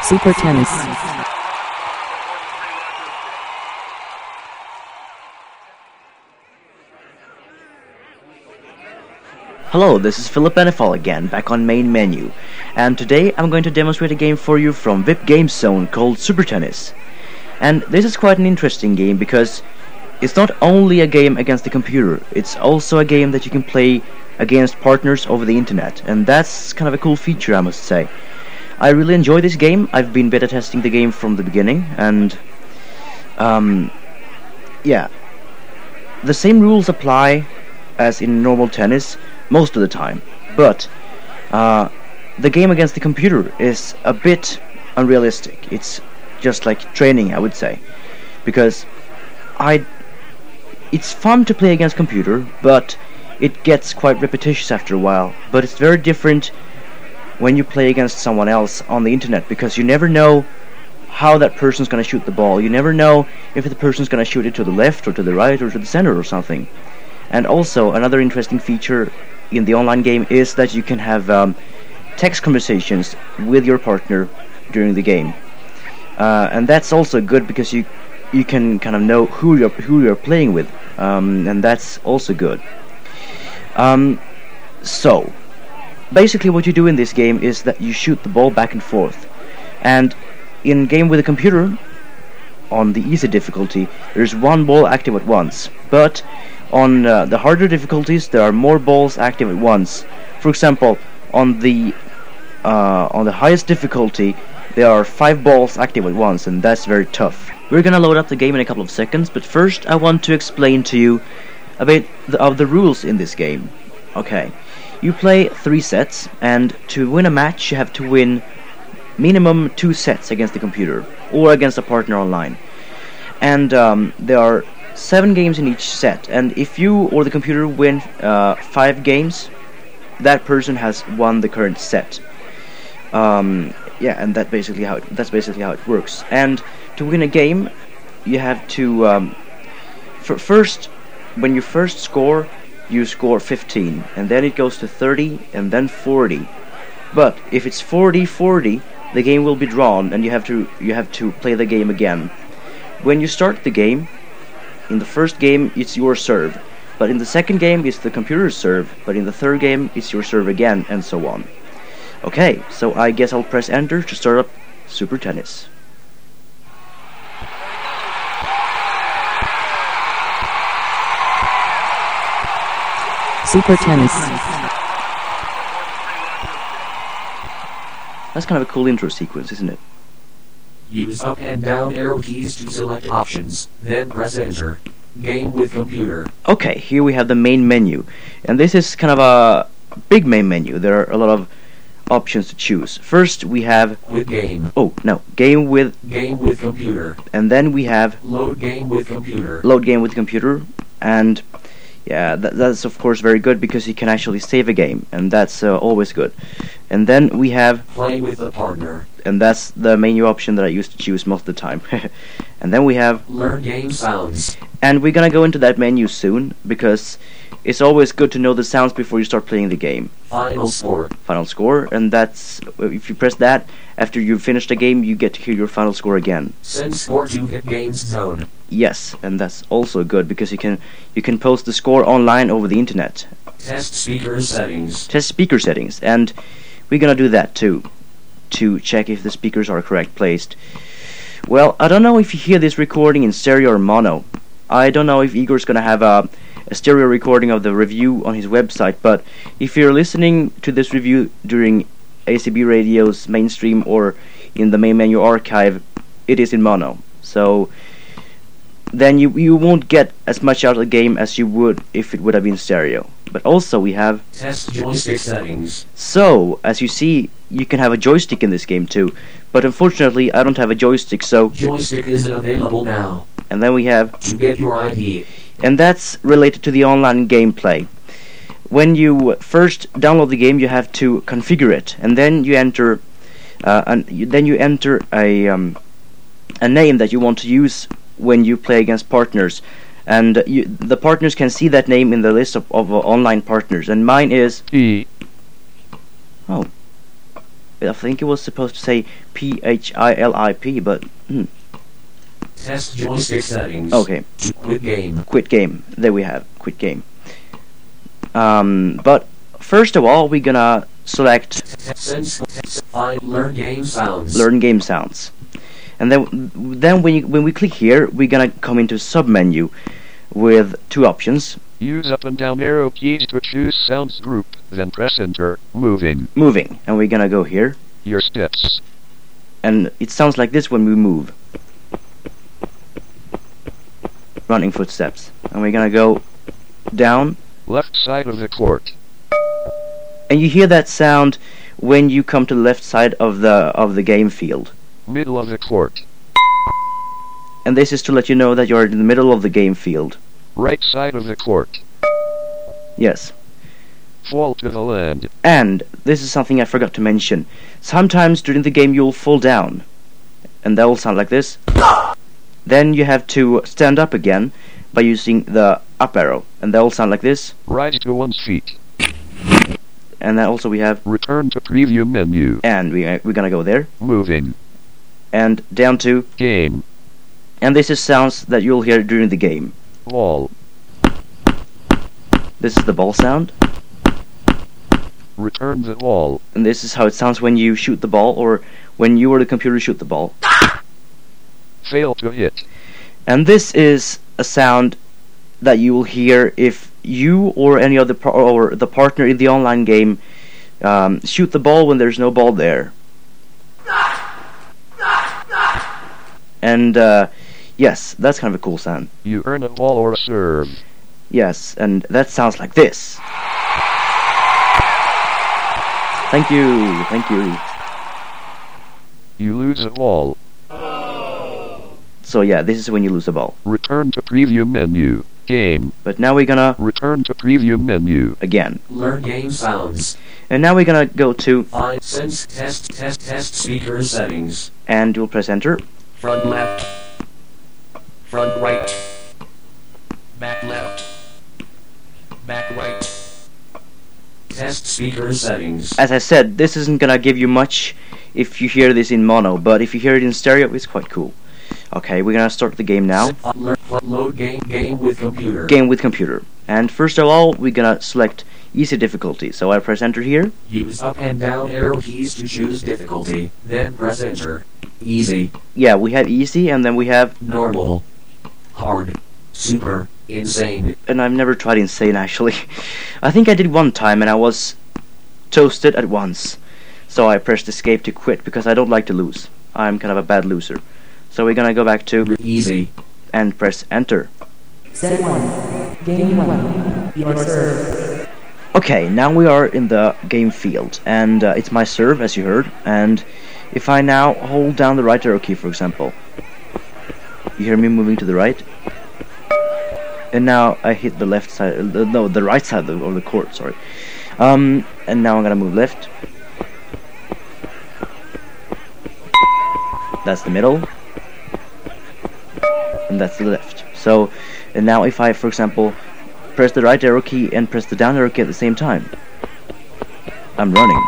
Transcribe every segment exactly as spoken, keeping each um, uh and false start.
Super Tennis. Hello, this is Philip Benefall again, back on Main Menu, and today I'm going to demonstrate a game for you from V I P Game Zone called Super Tennis. And this is quite an interesting game because it's not only a game against the computer, it's also a game that you can play against partners over the internet, and that's kind of a cool feature, I must say. I really enjoy this game. I've been beta testing the game from the beginning, and um, yeah, the same rules apply as in normal tennis most of the time, but uh, the game against the computer is a bit unrealistic. It's just like training, I would say, because I it's fun to play against computer, but it gets quite repetitious after a while. But it's very different when you play against someone else on the internet, because you never know how that person's going to shoot the ball. You never know if the person's going to shoot it to the left or to the right or to the center or something. And also, another interesting feature in the online game is that you can have um, text conversations with your partner during the game, uh, and that's also good because you you can kind of know who you're who you're playing with, um, and that's also good. Um, so, basically, what you do in this game is that you shoot the ball back and forth, and in game with a computer, on the easy difficulty, there's one ball active at once, but on uh, the harder difficulties, there are more balls active at once. For example, on the uh, on the highest difficulty, there are five balls active at once, and that's very tough. We're gonna load up the game in a couple of seconds, but first I want to explain to you a bit the, of the rules in this game. Okay, you play three sets, and to win a match, you have to win minimum two sets against the computer or against a partner online. And um, there are seven games in each set, and if you or the computer win uh, five games, that person has won the current set. Um, yeah, and that basically how it, that's basically how it works. And to win a game, you have to um, f- first, when you first score, you score fifteen, and then it goes to thirty, and then forty. But if it's forty forty, the game will be drawn, and you have to you have to play the game again. When you start the game, in the first game, it's your serve, but in the second game, it's the computer's serve, but in the third game, it's your serve again, and so on. Okay, so I guess I'll press enter to start up Super Tennis. Super Tennis. That's kind of a cool intro sequence, isn't it? Use up and down arrow keys to select options, then press enter. Game with computer. Okay, here we have the main menu, and this is kind of a big main menu. There are a lot of options to choose. First we have With game. oh no game with Game with computer. and then we have Load game with computer. load game with computer, and yeah, that, that's of course very good because you can actually save a game, and that's uh, always good. And then we have Play with a partner. and that's the menu option that I used to choose most of the time. And then we have Learn game sounds. and we're gonna go into that menu soon, because it's always good to know the sounds before you start playing the game. Final score. Final score, and that's if you press that after you've finished the game, you get to hear your final score again. Send score to V I P Games Zone. Yes, and that's also good because you can you can post the score online over the internet. Test speaker settings. Test speaker settings, and we're gonna do that too, to check if the speakers are correct placed. Well, I don't know if you hear this recording in stereo or mono. I don't know if Igor's gonna have a, a stereo recording of the review on his website, but if you're listening to this review during A C B Radio's mainstream or in the main menu archive, it is in mono. So then you you won't get as much out of the game as you would if it would have been stereo. But also we have Test joystick settings. so, as you see, you can have a joystick in this game too, but unfortunately I don't have a joystick, so Joystick isn't available now. and then we have To get your I D. and that's related to the online gameplay. When you first download the game, you have to configure it, and then you enter uh, and you, then you enter a um, a name that you want to use when you play against partners, and you, the partners can see that name in the list of, of uh, online partners, and mine is E. oh I think it was supposed to say P H I L I P, but hmm. Test joystick settings. Okay. Quit game. Quit game. There we have quit game. Um, but first of all, we're gonna select Sense. Find learn game sounds. learn game sounds, and then then when you, when we click here, we're gonna come into sub menu with two options: Use up and down arrow keys to choose sounds group, then press enter. Moving. moving, and we're gonna go here, Your steps. and it sounds like this when we move. Running footsteps, and we're gonna go down, Left side of the court. and you hear that sound when you come to the left side of the of the game field. Middle of the court. And this is to let you know that you're in the middle of the game field. Right side of the court. Yes. Fall to the land. And this is something I forgot to mention. Sometimes during the game you'll fall down, and that will sound like this. Then you have to stand up again by using the up arrow, and that will sound like this. Rise to one's feet. And then also we have, Return to preview menu. and we we're gonna go there, Moving. and down to, Game. and this is sounds that you'll hear during the game. Ball. This is the ball sound, Return the ball. and this is how it sounds when you shoot the ball, or when you or the computer shoot the ball. Fail to hit. And this is a sound that you will hear if you or any other par- or the partner in the online game um, shoot the ball when there's no ball there. And uh, yes, that's kind of a cool sound. You earn a ball or a serve. Yes, and that sounds like this. Thank you, thank you. You lose a ball. So yeah, this is when you lose the ball. Return to preview menu. Game. But now we're gonna Return to preview menu. again, Learn game sounds. and now we're gonna go to, Find sense test test test speaker settings. and you'll press enter. Front left. Front right. Back left. Back right. Test speaker settings. As I said, this isn't gonna give you much if you hear this in mono, but if you hear it in stereo, it's quite cool. Okay, we're gonna start the game now. Learn, load game game with computer. Game with computer. And first of all, we're gonna select easy difficulty. So I press enter here. Use up and down arrow keys to choose difficulty. Then press enter. Easy. Yeah, we have easy, and then we have, Normal. Hard. Super. Insane. and I've never tried insane actually. I think I did one time and I was toasted at once. So I pressed escape to quit because I don't like to lose. I'm kind of a bad loser. So we're gonna go back to Easy. and press enter. Set one. Game one. Your serve. Okay, now we are in the game field, and uh, it's my serve, as you heard. And if I now hold down the right arrow key, for example, you hear me moving to the right, and now I hit the left side, uh, the- no, the right side of the, of the court. Sorry. Um, and now I'm gonna move left. That's the middle, and that's the left. So, and now if I, for example, press the right arrow key and press the down arrow key at the same time, I'm running.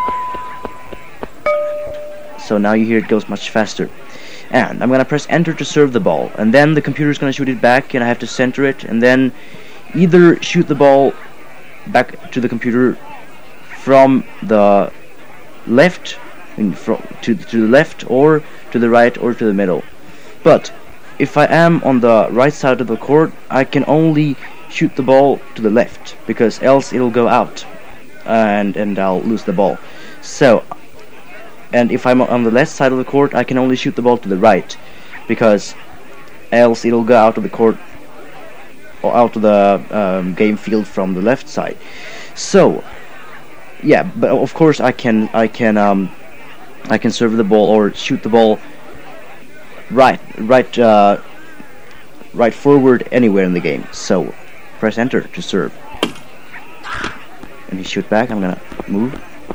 So now you hear it goes much faster. And I'm gonna press enter to serve the ball, and then the computer's gonna shoot it back, and I have to center it, and then either shoot the ball back to the computer from the left, in from to to the left, or to the right, or to the middle. But if I am on the right side of the court, I can only shoot the ball to the left, because else it'll go out, and and I'll lose the ball. So, and if I'm on the left side of the court, I can only shoot the ball to the right, because else it'll go out of the court, or out of the um, game field from the left side. So, yeah, but of course I can I can um I can serve the ball or shoot the ball right right uh, right forward anywhere in the game. So press enter to serve, and he shoot back. I'm gonna move.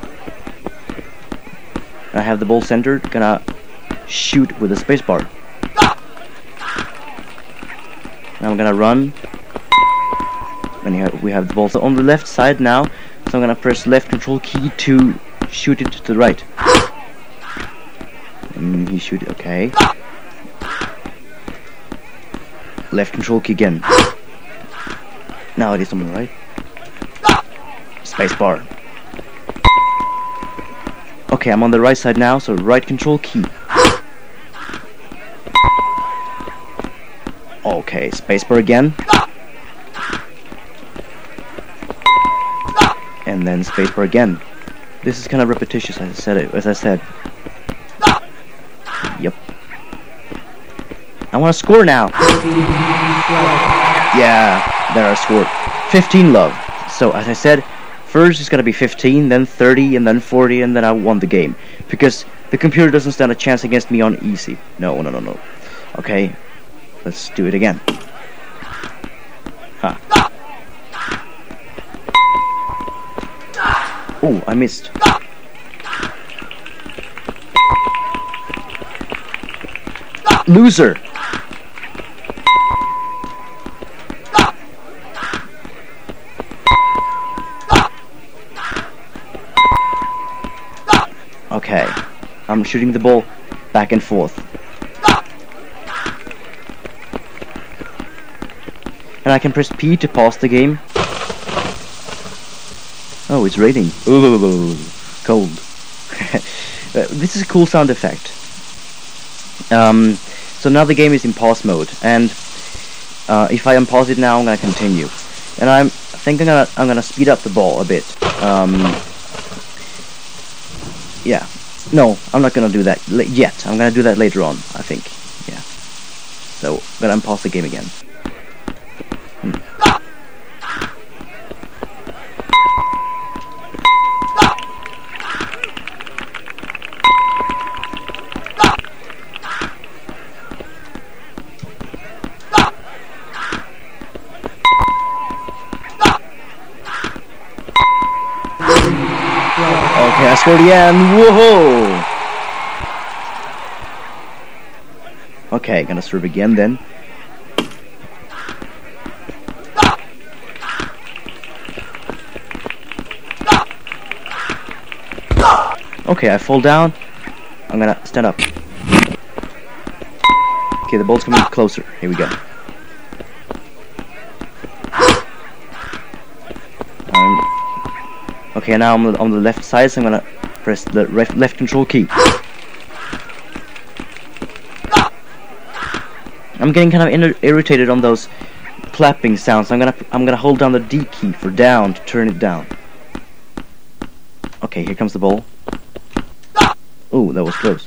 I have the ball centered. Gonna shoot with the spacebar. Now I'm gonna run. And you have, we have the ball so on the left side now. So I'm gonna press left control key to shoot it to the right. Mm, he should. Okay. Left control key again. Now it is on the right. Space bar. Okay, I'm on the right side now, so right control key. Okay, spacebar again. And then spacebar again. This is kind of repetitious, as I said it, as I said. Yep. I want to score now. Yeah, there I scored. fifteen love. So, as I said, first it's gonna be fifteen, then thirty, and then forty, and then I won the game. Because the computer doesn't stand a chance against me on easy. No, no, no, no. Okay, let's do it again. Huh. Oh, I missed. Loser! Okay, I'm shooting the ball back and forth. And I can press P to pause the game. Oh, it's raining. Ooh, cold. uh, this is a cool sound effect. Um, so now the game is in pause mode, and uh, if I unpause it now, I'm gonna continue. And I'm think I'm gonna I'm gonna speed up the ball a bit. Um, yeah, no, I'm not gonna do that yet. I'm gonna do that later on, I think. Yeah. So, I'm gonna unpause the game again. Hmm. Okay, I scored again. Whoa! Okay, gonna serve again then. Okay, I fall down. I'm gonna stand up. Okay, the ball's coming closer. Here we go. Um, okay, now I'm on the left side, so I'm gonna press the left, left control key. I'm getting kind of ir irritated on those clapping sounds. So I'm gonna I'm gonna hold down the D key for down to turn it down. Okay, here comes the ball. Oh, that was close.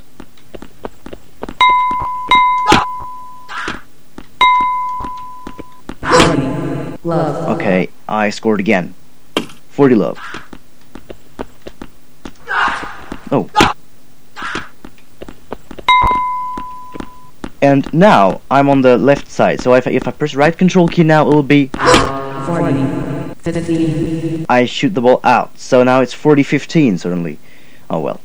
Love. Okay, I scored again. forty love. Oh. And now I'm on the left side. So if I, if I press right control key now, it will be forty. fifteen. I shoot the ball out. So now it's forty fifteen suddenly. Oh well.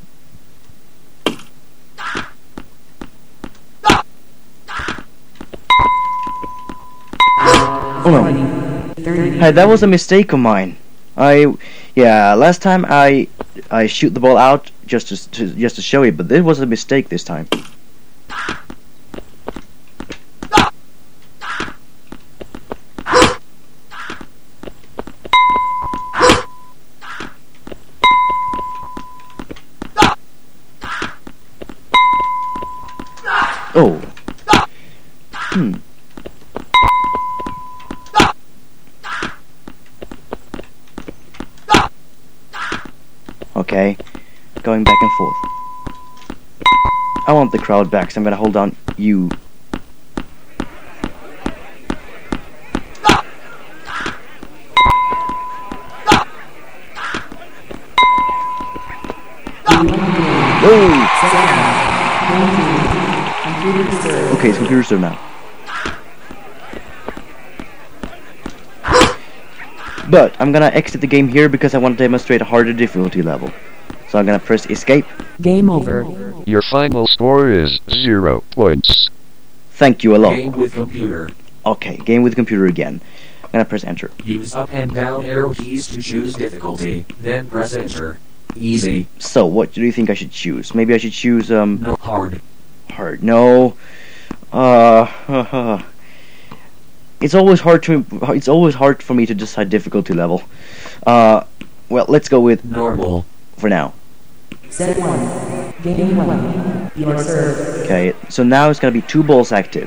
Oh no. Hey, that was a mistake of mine. I, yeah, last time I, I shoot the ball out just to, to just to show it, but this was a mistake this time. Oh. Hmm. Okay, going back and forth. I want the crowd back, so I'm gonna hold down U. Whoa! Okay, it's computer serve now. But I'm gonna exit the game here because I want to demonstrate a harder difficulty level. So I'm gonna press escape. Game over. Your final score is zero points. Thank you a lot. Game with computer. Okay, game with computer again. I'm gonna press enter. Use up and down arrow keys to choose difficulty, then press enter. Easy. So, what do you think I should choose? Maybe I should choose, um... No hard. hard. No. Uh... it's always hard to... It's always hard for me to decide difficulty level. Uh... Well, let's go with... Normal. For now. Set one. Game one. You are served. Okay, so now it's gonna be two balls active.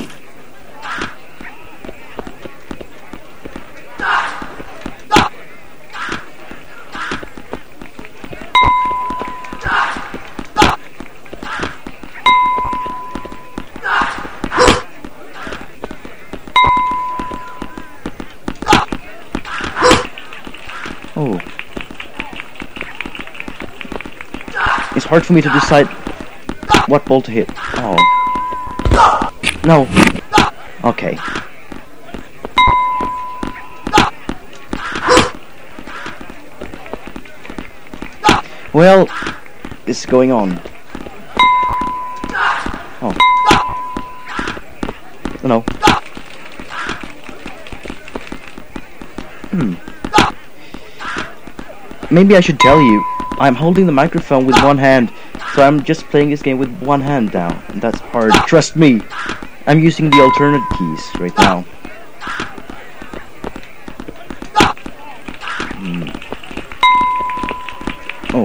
Oh. It's hard for me to decide what ball to hit. Oh. No. Okay. Well, this is going on. Oh. No. Hmm. Maybe I should tell you, I'm holding the microphone with one hand, so I'm just playing this game with one hand now, and that's hard. Trust me, I'm using the alternate keys right now. Hmm. Oh.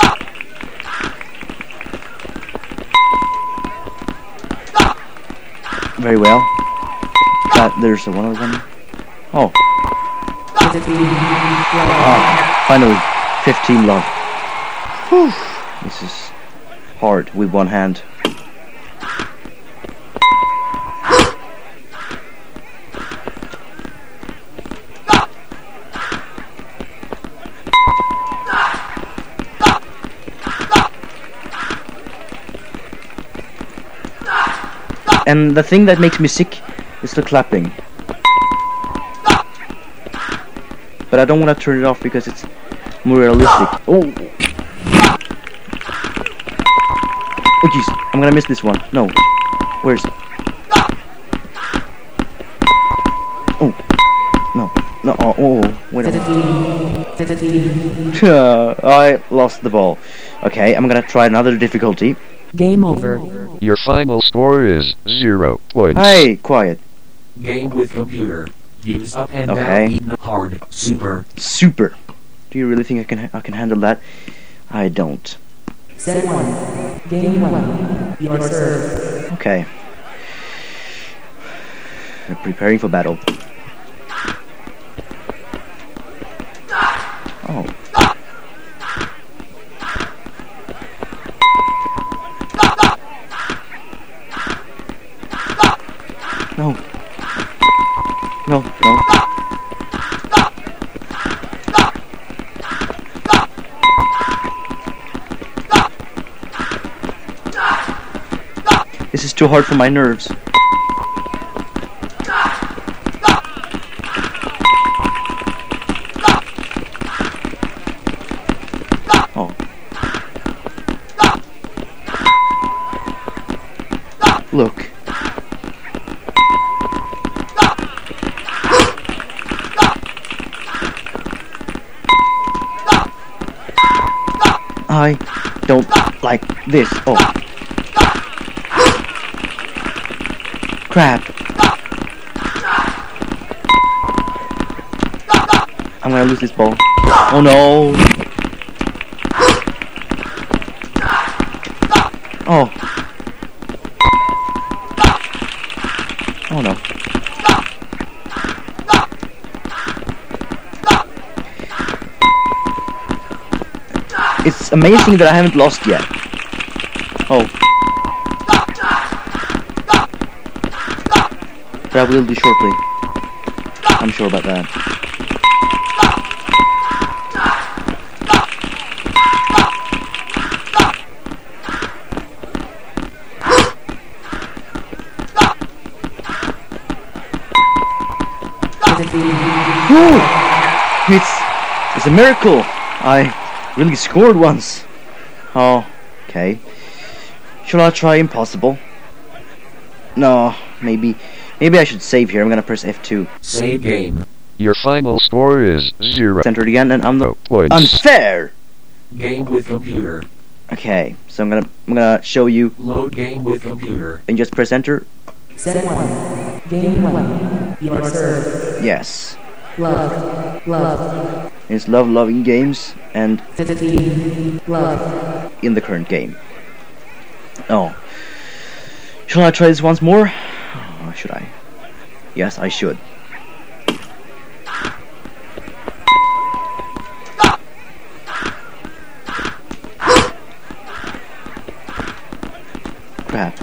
Very well. That, there's one other one. Oh. Ah, finally. fifteen love. Whew. This is hard with one hand. And the thing that makes me sick is the clapping. But I don't want to turn it off because it's more realistic. Oh! Oh jeez, I'm gonna miss this one. No. Where's... Oh. No. No, oh, oh. Wait a minute. uh, I lost the ball. Okay, I'm gonna try another difficulty. Game over. Your final score is zero points. Hey, quiet. Game with computer. Use up and Okay. down, even hard, super. Super. Do you really think I can ha I can handle that? I don't. Set one. Game one. You are served. Okay. We're preparing for battle. Oh. No. No, no. This is too hard for my nerves. Oh. Look. I don't like this. Oh. Crap. I'm gonna lose this ball. Oh no. Oh. Oh no. It's amazing that I haven't lost yet. Oh. But I will do shortly. I'm sure about that. Woo! It's, it's a miracle! I really scored once. Oh, okay. Should I try impossible? No, maybe... Maybe I should save here. I'm gonna press F two. Save game. Your final score is zero. Enter it again, and I'm the... points. Unfair! Game with computer. Okay, so I'm gonna I'm gonna show you Load game with computer. and just press enter. Set one. Game one. You are served. Yes, Love. Love. it's love loving games and fifteen. Love. in the current game. Oh, shall I try this once more? Or should I? Yes, I should. Crap.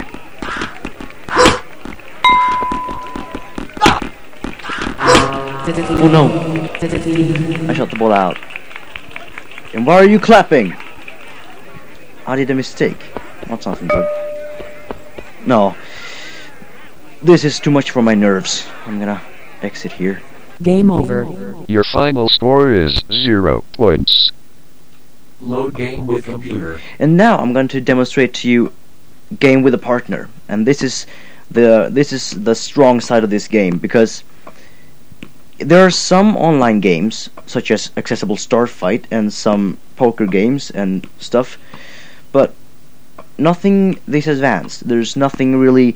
fifteen. Oh no, fifteen. I shot the ball out. And why are you clapping? I did a mistake. Not something good. No. This is too much for my nerves. I'm gonna exit here. Game over. Your final score is zero points. Load game with computer. And now I'm going to demonstrate to you game with a partner. And this is the this is the strong side of this game, because there are some online games such as Accessible Starfight and some poker games and stuff, but nothing this advanced. There's nothing really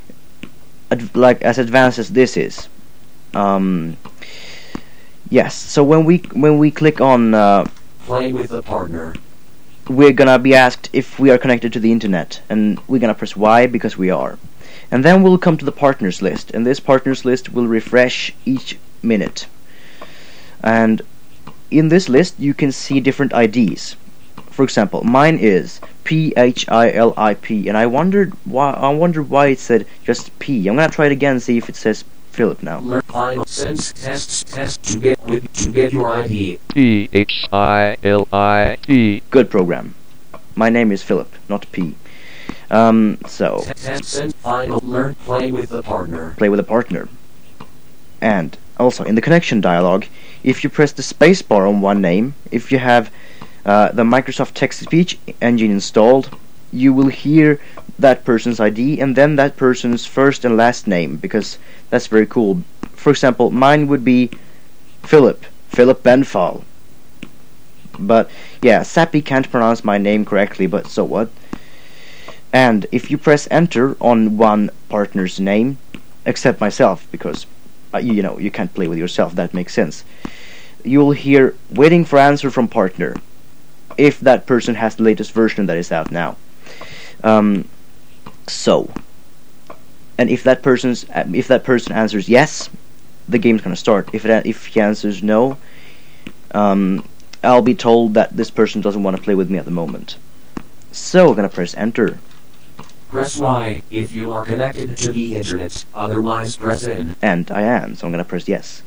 ad- like as advanced as this is. Um, yes. So when we when we click on uh, Play with a partner. we're gonna be asked if we are connected to the internet, and we're gonna press Y because we are. And then we'll come to the partners list, and this partners list will refresh each minute. And in this list you can see different I Ds. For example, mine is P H I L I P, and I wondered why I wondered why it said just P. I'm gonna try it again and see if it says Philip now. Learn final sense tests test to get with to get your I D. P H I L I P. Good program. My name is Philip, not P. Um, so Test send final learn play with a partner. play with a partner. And also in the connection dialog, if you press the spacebar on one name, if you have uh, the Microsoft Text-to-Speech engine installed, you will hear that person's I D and then that person's first and last name, because that's very cool. For example, mine would be Philip, Philip Benfall. But yeah, Sappy can't pronounce my name correctly, but so what? And if you press enter on one partner's name, except myself, because uh, you know you can't play with yourself, that makes sense, you will hear waiting for answer from partner, if that person has the latest version that is out now. Um, so, and if that person's uh, if that person answers yes, the game's gonna start. If it, if he answers no, um, I'll be told that this person doesn't want to play with me at the moment. So I'm gonna press enter. Press Y if you are connected to the internet. Otherwise press N. And I am, so I'm gonna press yes.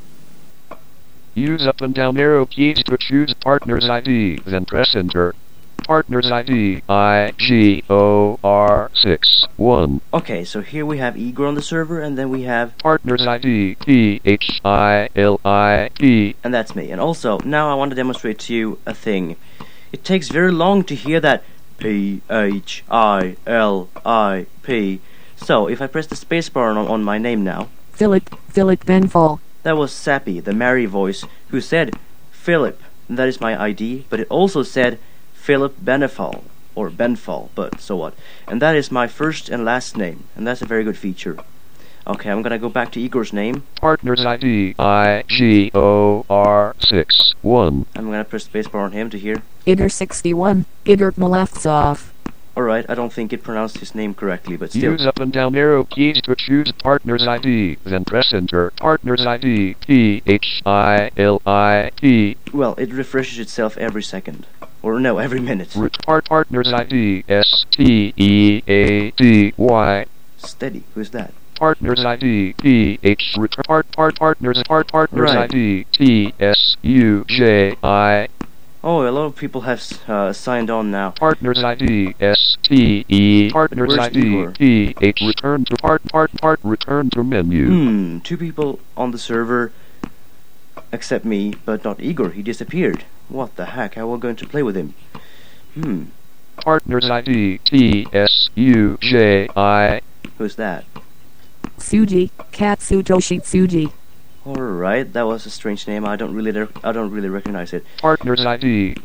Use up and down arrow keys to choose partner's I D, then press enter. Partner's I D I G O R six one. Okay, so here we have Igor on the server, and then we have, Partner's I D P H I L I P. and that's me. And also, now I want to demonstrate to you a thing. It takes very long to hear that P H I L I P. So, if I press the spacebar on, on my name now, Philip. Philip Benfall. that was Sappy, the Mary voice, who said Philip. And that is my I D, but it also said Philip Benefall, or Benfall, but so what. And that is my first and last name, and that's a very good feature. Okay, I'm gonna go back to Igor's name. Partner's I D I G O R six one. I'm gonna press spacebar on him to hear. Igor sixty-one. Igor Malaftsov. Alright, I don't think it pronounced his name correctly, but still. Use up and down arrow keys to choose partner's I D, then press enter. Partner's I D P H I L I P. Well, it refreshes itself every second. Or no, every minute. Part partner's I D S T E A D Y. Steady, who's that? Partner's I D P H part part partners part partner's Right. I D T S U J I. Oh, a lot of people have uh, signed on now. Partner's I D S T E. Partner's Where's I D Igor? P H. Return to part part part. Return to menu. Hmm, two people on the server except me, but not Igor. He disappeared. What the heck? How are we going to play with him? Hmm, Partner's I D T S U J I. who's that? Suji. Katsutoshi Tsuji. Alright, that was a strange name. I don't really I don't really recognize it. Partner's I D S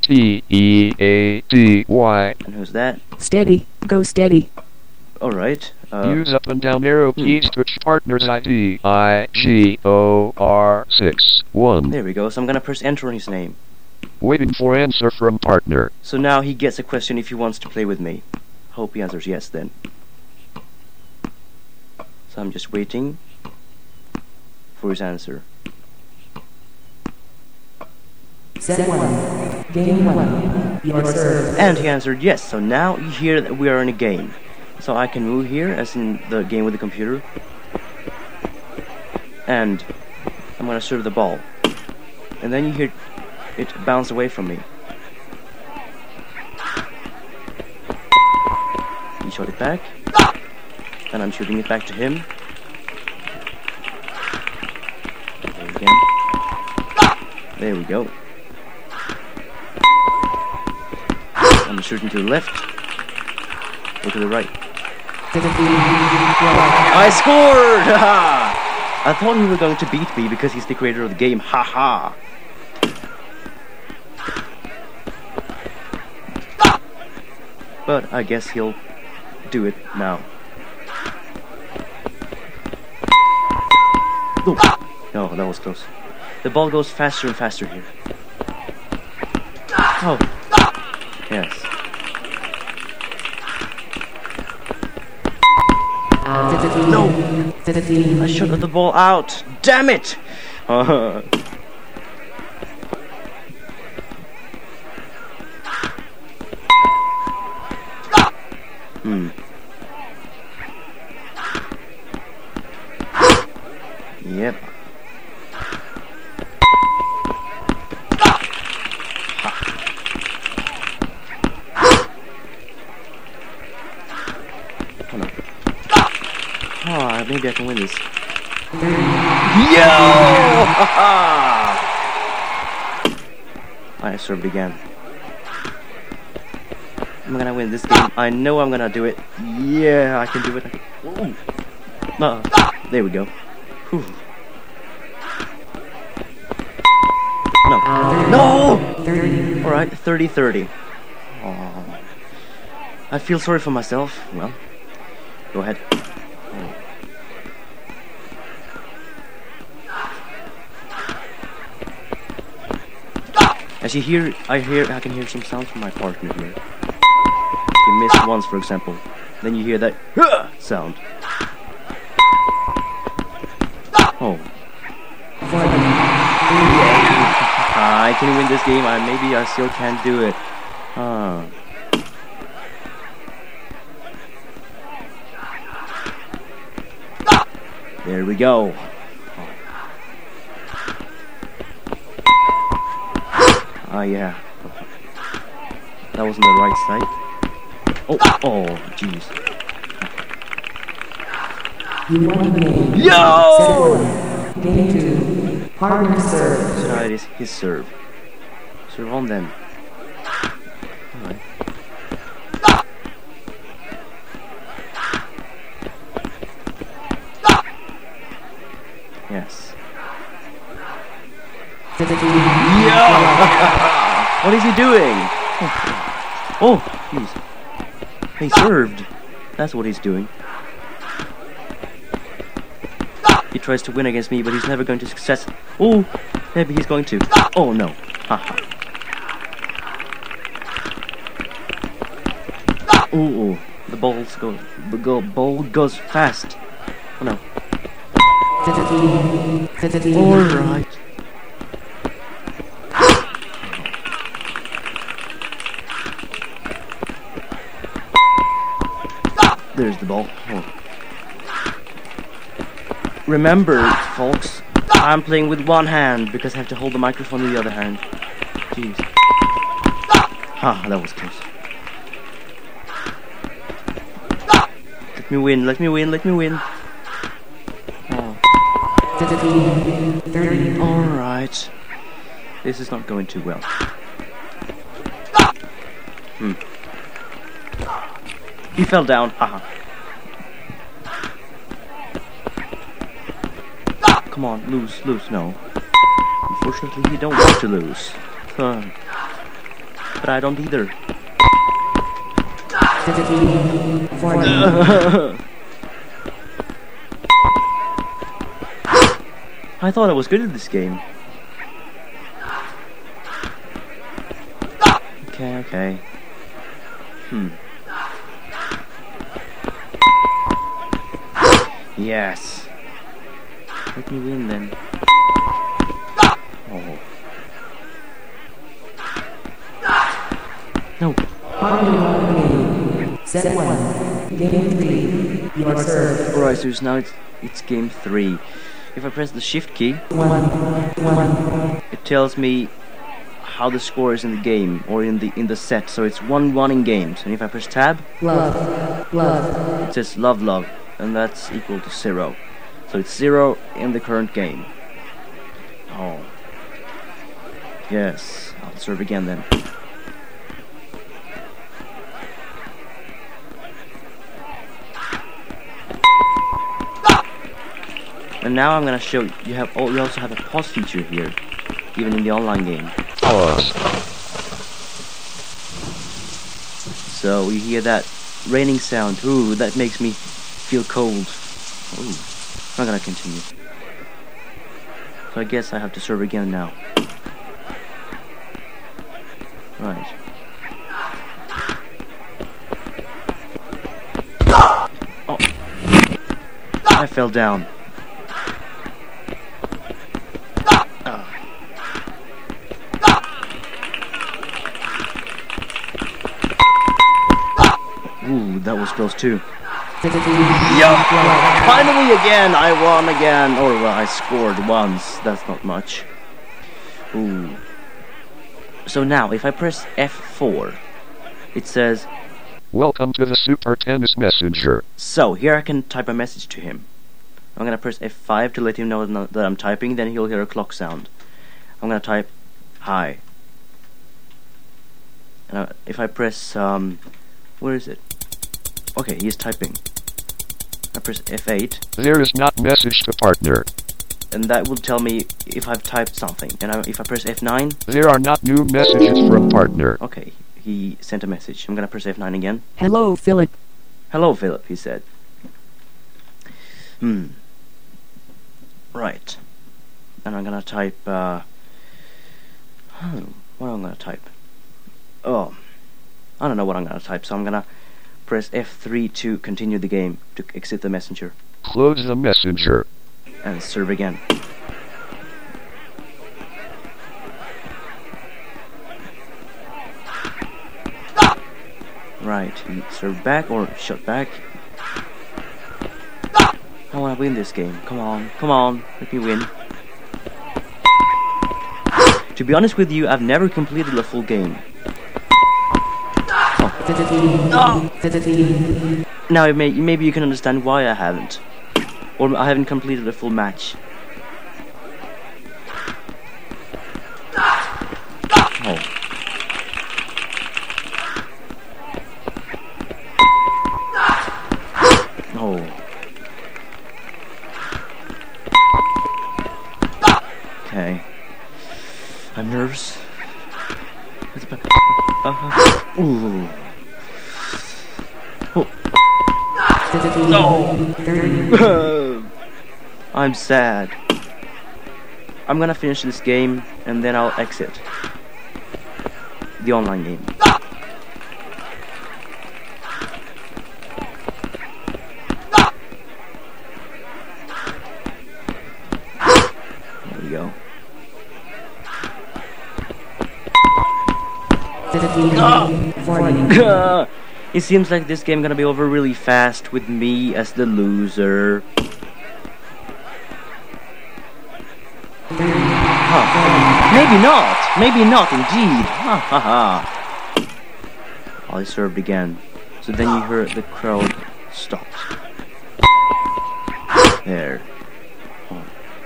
T E A D Y. And who's that? Steady. Go steady. Alright. Uh, Use up and down arrow keys to ch- partner's I D. I G O R six one. there we go. So I'm gonna press enter on his name. Waiting for answer from partner. So now he gets a question if he wants to play with me. Hope he answers yes then. So I'm just waiting for his answer. Set one. Game one. Your serve. And he answered yes. So now you hear that we are in a game. So I can move here, as in the game with the computer. And I'm gonna serve the ball. And then you hear it bounce away from me. He shot it back. And I'm shooting it back to him. There again. There we go. I'm shooting to the left. Or to the right. I scored! Haha! I thought he was going to beat me because he's the creator of the game. Haha! But I guess he'll do it now. Oh, no, that was close. The ball goes faster and faster here. Oh, yes. No! I shot the ball out. Damn it! Hmm. Yep. Oh no. Oh, maybe I can win this. Yo! I served again. I'm gonna win this game. I know I'm gonna do it. Yeah, I can do it. Ooh. Uh, there we go. Whew. No. No! Alright, thirty thirty. Oh. I feel sorry for myself. Well, go ahead. Oh. As you hear, I hear, I can hear some sounds from my partner here. You missed once, for example. Then you hear that "Huh!" sound. Oh. I can win this game. I maybe I still can't do it. Ah. There we go. Ah, oh, yeah. That wasn't the right side. Oh, oh, jeez. You won the game. Yo! Set one. Game two. Partner serve. So now it is his serve. Serve on then. Alright. Yes. Yo! What is he doing? Oh, jeez. He served. That's what he's doing. He tries to win against me, but he's never going to success. Oh, maybe he's going to. Oh no. Haha. Oh, the balls go. The go, ball goes fast. Oh no. All right. There's the ball. Oh. Remember, folks, I'm playing with one hand because I have to hold the microphone with the other hand. Jeez. Ah, that was close. Let me win, let me win, let me win. Oh. Alright. This is not going too well. Hmm. He fell down. Haha. Come on, lose, lose. No. Unfortunately, you don't want to lose. Huh. but I don't either. fifteen, forty. I thought I was good at this game. Okay, okay. Hmm. Yes. Let me win then. Oh. No. Set one. Game three. You are served. Alright, so now it's it's game three. If I press the shift key, One. One. it tells me how the score is in the game or in the in the set. So it's one one in games. And if I press tab, Love. Love. it says love love, and that's equal to zero. So it's zero in the current game. Oh. Yes, I'll serve again then. And now I'm gonna show you, you have oh, you also have a pause feature here, even in the online game. Pause. So you hear that raining sound. Ooh, that makes me feel cold. Ooh, I'm not gonna continue. So I guess I have to serve again now. Right. Oh, I fell down. Ooh, that was close too. Yup! Finally again! I won again! Or well, I scored once. That's not much. Ooh. So now, if I press F four, it says... Welcome to the Super Tennis Messenger. So, here I can type a message to him. I'm gonna press F five to let him know that I'm typing, then he'll hear a clock sound. I'm gonna type, hi. And I, if I press, um... where is it? Okay, he's typing. I press F eight. There is not message to partner. And that will tell me if I've typed something. And I, if I press F nine... There are not new messages from partner. Okay, he sent a message. I'm gonna press F nine again. Hello, Philip. Hello, Philip, he said. Hmm. Right. And I'm gonna type, uh... Hmm, what am I gonna type? Oh. I don't know what I'm gonna type, so I'm gonna press F three to continue the game, to exit the messenger. Close the messenger. And serve again. Right, he served back or shot back. I wanna win this game. Come on, come on, let me win. To be honest with you, I've never completed a full game. Oh. Now may, maybe you can understand why I haven't. Or I haven't completed a full match. Oh. Oh. Okay. I'm nervous. Uh-huh. Ooh. Oh. No. I'm sad. I'm gonna finish this game and then I'll exit the online game. There we go. Oh. It seems like this game gonna be over really fast with me as the loser. Huh. Maybe not. Maybe not indeed. Ha ha ha. I served again. So then you heard the crowd stopped. There. Oh.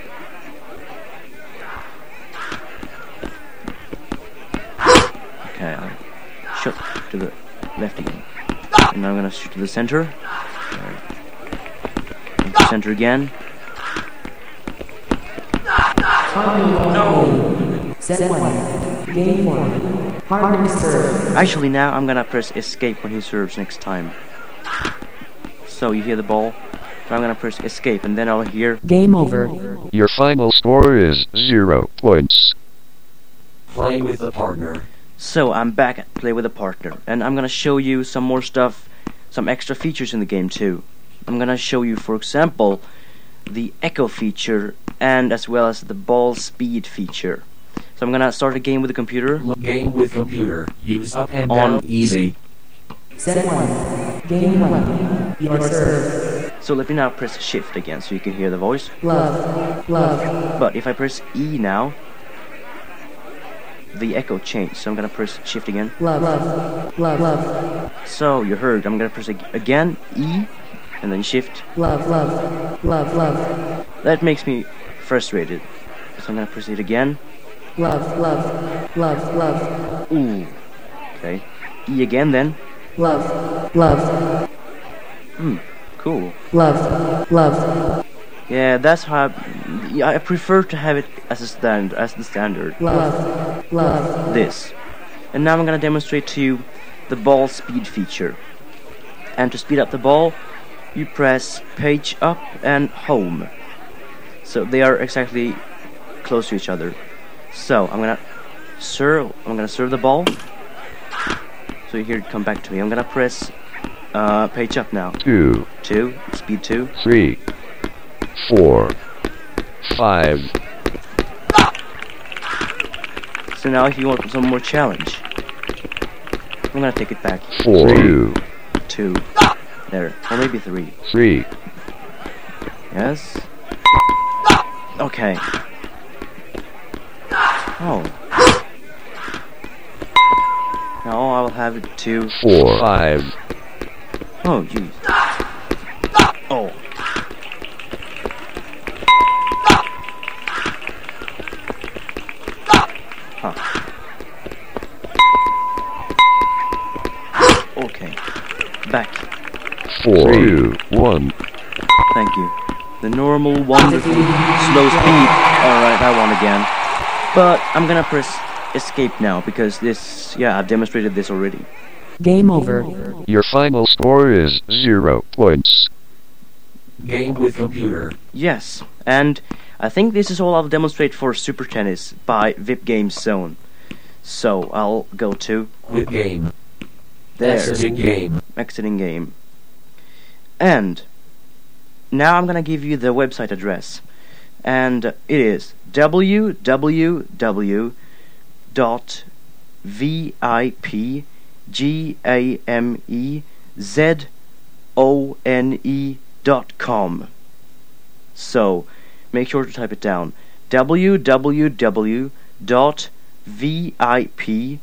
Okay, I shot to the left again. And now I'm gonna shoot to the center. There. And to center again. No! Set one. Game one. Partner served. Actually, now I'm gonna press escape when he serves next time. So you hear the ball? So I'm gonna press escape and then I'll hear Game over. Your final score is zero points. Play with a partner. So I'm back at Play with a Partner, and I'm gonna show you some more stuff, some extra features in the game too. I'm gonna show you, for example, the echo feature and as well as the ball speed feature. So I'm gonna start a game with the computer. Game with computer. Use up and On- down easy. Set one. Game one. Your serve. So let me now press shift again so you can hear the voice. Love. Love. But if I press E now, the echo changed. So I'm gonna press shift again. Love. Love. Love. Love. So you heard. I'm gonna press ag- again E and then shift. Love. Love. Love. Love. That makes me frustrated. So I'm gonna press it again. Love. Love. Love. Love. Ooh. Okay. E again then. Love. Love. Hmm. Cool. Love. Love. Yeah, that's how. I, yeah, I prefer to have it as a stand as the standard. Love. Love. This. And now I'm gonna demonstrate to you the ball speed feature. And to speed up the ball, you press page up and home. So they are exactly close to each other. So I'm gonna serve. I'm gonna serve the ball. So you hear it come back to me. I'm gonna press uh, page up now. Two, Two, speed two. three, four, five. So now if you want some more challenge, I'm gonna take it back. Four, two, Two. There. Or maybe three. three, Yes. Okay. Oh. Now I'll have it to. four, five, Oh, jeez. Oh. Huh. Okay. Back. four, two, one. Thank you. The normal wonderful slow speed. Alright, I won again. But I'm gonna press escape now because this, yeah, I've demonstrated this already. Game over. Your final score is zero points. Game with computer. Yes, and I think this is all I'll demonstrate for Super Tennis by VIP Games Zone. So I'll go to Quit game. there, Exiting game. exiting game. And now I'm gonna give you the website address. And it is w w w dot vip G A M E Z O N E dot com. So make sure to type it down. w w w dot vip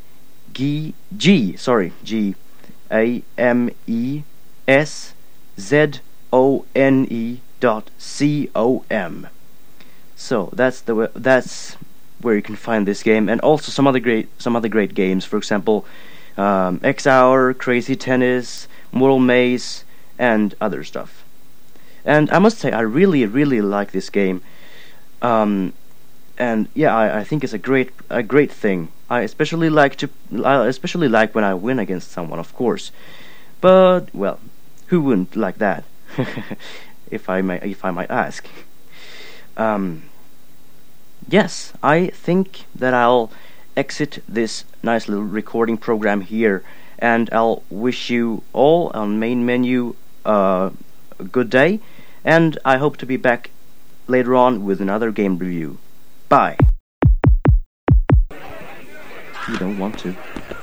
G sorry G A M E S Z O N E dot C O M. So that's the we- that's where you can find this game, and also some other great some other great games. For example, um, X Hour, Crazy Tennis, Mortal Maze, and other stuff. And I must say, I really, really like this game. Um, and yeah, I, I think it's a great a great thing. I especially like to I especially like when I win against someone, of course. But well, who wouldn't like that? if I may, if I might ask. Um, yes, I think that I'll exit this nice little recording program here, and I'll wish you all on main menu uh, a good day, and I hope to be back later on with another game review. Bye. You don't want to.